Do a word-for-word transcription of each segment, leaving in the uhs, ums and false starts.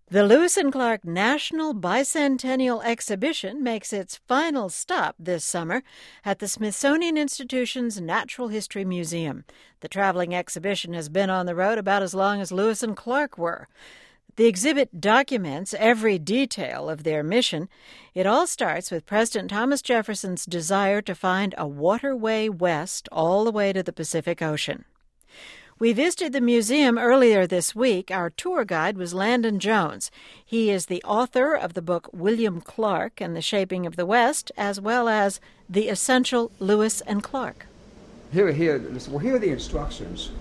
The Lewis and Clark National Bicentennial Exhibition makes its final stop this summer at the Smithsonian Institution's Natural History Museum. The traveling exhibition has been on the road about as long as Lewis and Clark were. The exhibit documents every detail of their mission. It all starts with President Thomas Jefferson's desire to find a waterway west all the way to the Pacific Ocean. We visited the museum earlier this week. Our tour guide was Landon Jones. He is the author of the book William Clark and the Shaping of the West, as well as The Essential Lewis and Clark. Here, here, well, here are the instructions.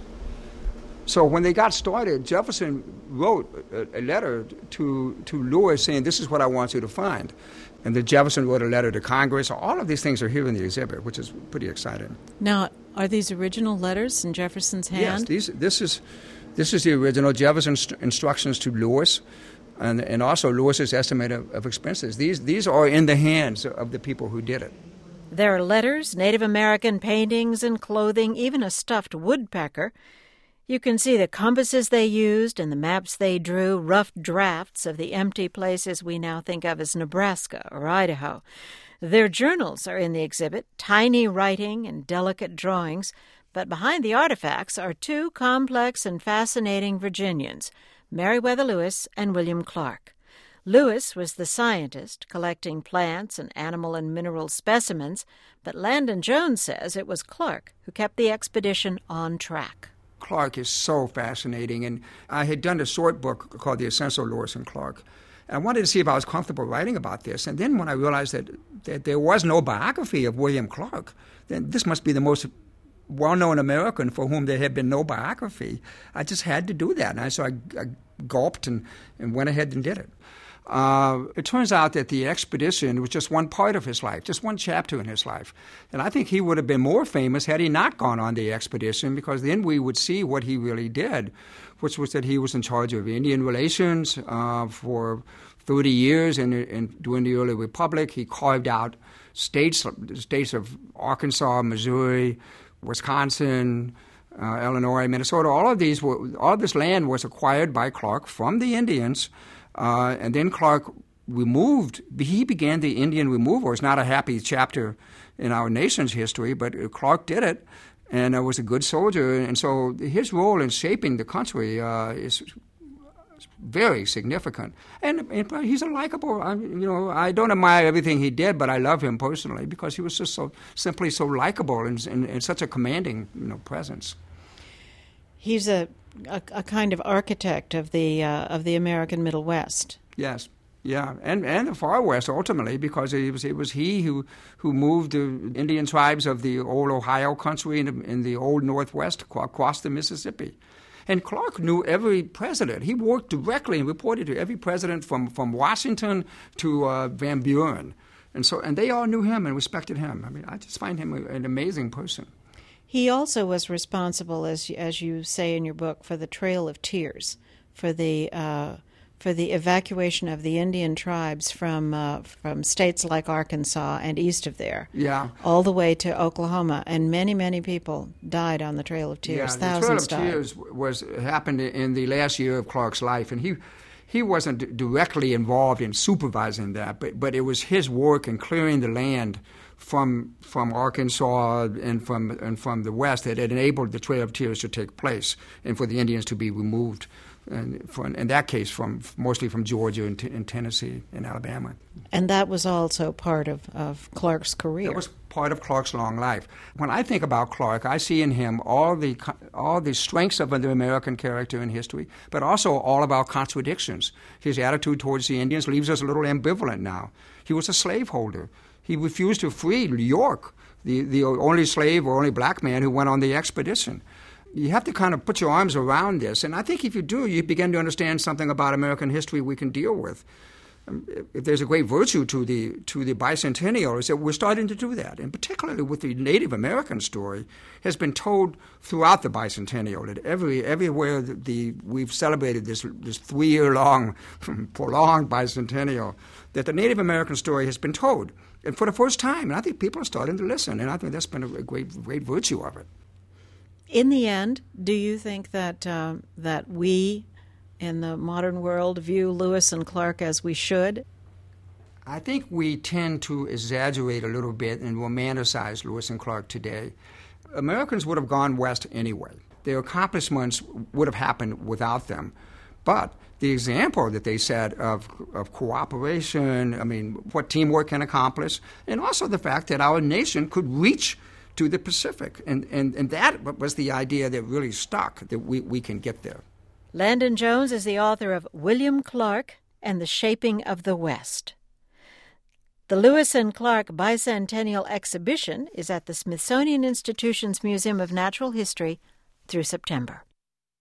So when they got started, Jefferson wrote a, a letter to, to Lewis saying, this is what I want you to find. And then Jefferson wrote a letter to Congress. All of these things are here in the exhibit, which is pretty exciting. Now, are these original letters in Jefferson's hand? Yes, these, this is this is the original Jefferson's instructions to Lewis, and and also Lewis's estimate of, of expenses. These these are in the hands of the people who did it. There are letters, Native American paintings and clothing, even a stuffed woodpecker. You can see the compasses they used and the maps they drew, rough drafts of the empty places we now think of as Nebraska or Idaho. Their journals are in the exhibit, tiny writing and delicate drawings, but behind the artifacts are two complex and fascinating Virginians, Meriwether Lewis and William Clark. Lewis was the scientist, collecting plants and animal and mineral specimens, but Landon Jones says it was Clark who kept the expedition on track. Clark is so fascinating, and I had done a short book called The Essential Lewis and Clark. And I wanted to see if I was comfortable writing about this. And then when I realized that, that there was no biography of William Clark, then this must be the most well-known American for whom there had been no biography. I just had to do that. And I, so I, I gulped and, and went ahead and did it. Uh, it turns out that the expedition was just one part of his life, just one chapter in his life. And I think he would have been more famous had he not gone on the expedition, because then we would see what he really did, which was that he was in charge of Indian relations uh, for thirty years in, in, during the early Republic. He carved out states, states of Arkansas, Missouri, Wisconsin, uh, Illinois, Minnesota. All of these were, all of this land was acquired by Clark from the Indians. Uh, and then Clark removed, he began the Indian removal. It's not a happy chapter in our nation's history, but Clark did it, and uh, was a good soldier. And so his role in shaping the country uh, is very significant. And, and he's a likable, I, you know, I don't admire everything he did, but I love him personally because he was just so simply so likable and, and, and such a commanding, you know, presence. He's a, a, a kind of architect of the uh, of the American Middle West. Yes, yeah, and and the Far West ultimately, because it was it was he who who moved the Indian tribes of the old Ohio country in the, in the old Northwest across the Mississippi. And Clark knew every president. He worked directly and reported to every president from, from Washington to uh, Van Buren, and so and they all knew him and respected him. I mean, I just find him an amazing person. He also was responsible, as as you say in your book, for the Trail of Tears, for the uh, for the evacuation of the Indian tribes from uh, from states like Arkansas and east of there, yeah, all the way to Oklahoma, and many many people died on the Trail of Tears. Yeah, Thousands the Trail of died. Tears was happened in the last year of Clark's life, and he he wasn't directly involved in supervising that, but but it was his work in clearing the land from from Arkansas and from and from the West that had enabled the Trail of Tears to take place and for the Indians to be removed, and for, in that case from mostly from Georgia and, t- and Tennessee and Alabama. And that was also part of, of Clark's career. That was part of Clark's long life. When I think about Clark, I see in him all the all the strengths of the American character in history, but also all of our contradictions. His attitude towards the Indians leaves us a little ambivalent now. He was a slaveholder. He refused to free York, the, the only slave or only black man who went on the expedition. You have to kind of put your arms around this, and I think if you do, you begin to understand something about American history we can deal with. If there's a great virtue to the to the bicentennial, is that we're starting to do that, and particularly with the Native American story, has been told throughout the bicentennial. That every everywhere the, the we've celebrated this this three year long prolonged bicentennial, that the Native American story has been told, and for the first time. And I think people are starting to listen, and I think that's been a great great virtue of it. In the end, do you think that uh, that we in the modern world view Lewis and Clark as we should? I think we tend to exaggerate a little bit and romanticize Lewis and Clark today. Americans would have gone west anyway. Their accomplishments would have happened without them. But the example that they set of, of cooperation, I mean, what teamwork can accomplish, and also the fact that our nation could reach to the Pacific. And, and, and that was the idea that really stuck, that we, we can get there. Landon Jones is the author of William Clark and the Shaping of the West. The Lewis and Clark Bicentennial Exhibition is at the Smithsonian Institution's Museum of Natural History through September.